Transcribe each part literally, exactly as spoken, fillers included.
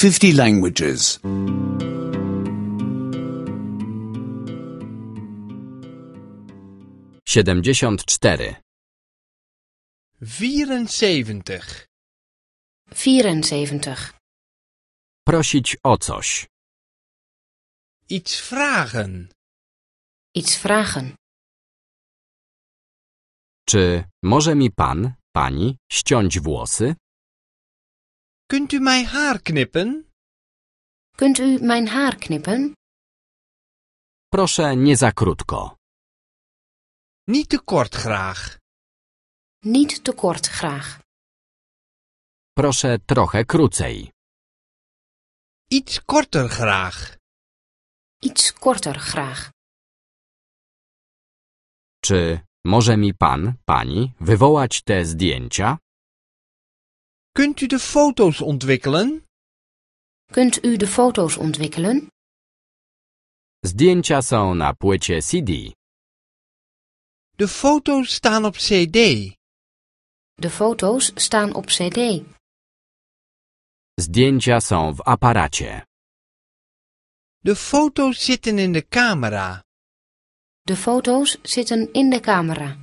fifty languages. siedemdziesiąt cztery. vierenzeventig. vierenzeventig. Prosić o coś. Iets vragen. Iets vragen. Czy może mi pan, pani, ściąć włosy? Kunt u mijn haar knippen? Kunt u mijn haar knippen? Proszę nie za krótko. Niet te kort graag. Niet te kort graag. Proszę trochę krócej. Iets korter graag. Iets korter graag. Czy może mi pan, pani, wywołać te zdjęcia? Kunt u de foto's ontwikkelen? Kunt u de foto's ontwikkelen? Zdjęcia są na płycie C D. De foto's staan op C D. De foto's staan op C D. Zdjęcia są w aparacie. De foto's zitten in de camera. De foto's zitten in de camera.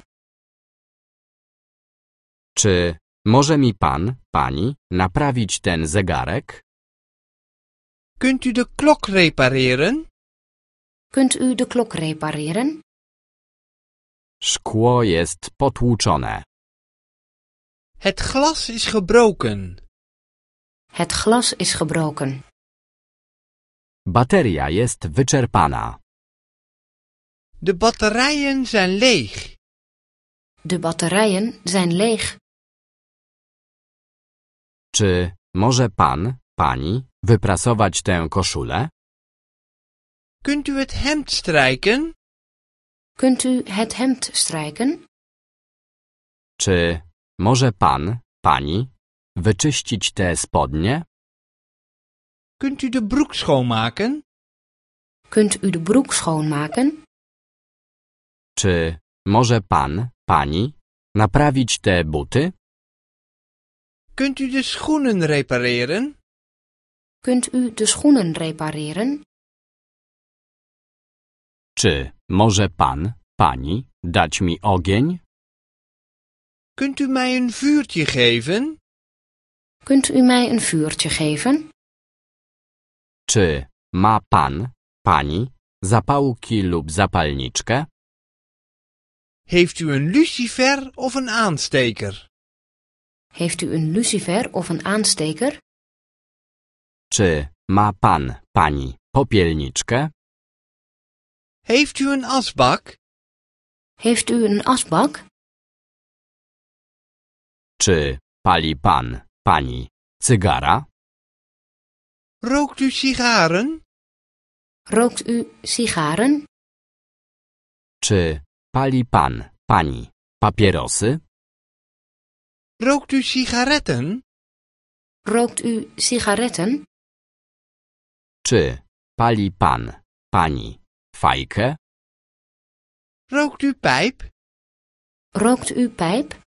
Czy może mi pan, pani, naprawić ten zegarek? Kunt u de klok repareren? Kunt u de klok repareren? Szkło jest potłuczone. Het glas is gebroken. Het glas is gebroken. Bateria jest wyczerpana. De batterijen zijn leeg. De batterijen zijn leeg. Czy może pan, pani, wyprasować tę koszulę? Kunt u het hemd strijken? Kunt u het hemd strijken? Czy może pan, pani, wyczyścić te spodnie? Kunt u de broek schoonmaken? Kunt u de broek schoonmaken? Czy może pan, pani, naprawić te buty? Kunt u de schoenen repareren? Kunt u de schoenen repareren? Czy może pan, pani, dać mi ogień? Kunt u mij een vuurtje geven? Kunt u mij een vuurtje geven? Czy ma pan, pani, zapałki lub zapalniczkę? Heeft u een lucifer of een aansteker? Heeft u een lucifer of een aansteker? Czy ma pan, pani, popielniczkę? Heeft u een asbak? Heeft u een asbak? Czy pali pan, pani, cygara? Rookt u sigaren? Rookt u sigaren? Czy pali pan, pani, papierosy? Rookt u sigaretten? Rookt u sigaretten? Czy pali pan, pani, fajkę? Rookt u pijp? Rookt u pijp?